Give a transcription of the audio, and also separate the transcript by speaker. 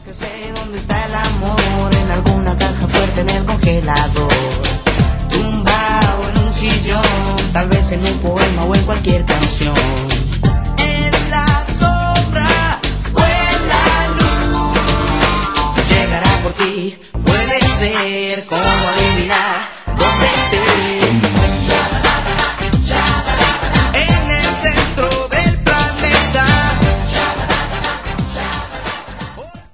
Speaker 1: que sé dónde está el amor, en alguna caja fuerte en el congelador, tumbado en un sillón, tal vez en un poema o en cualquier canción. En la sombra o en la luz, llegará por ti, puede ser como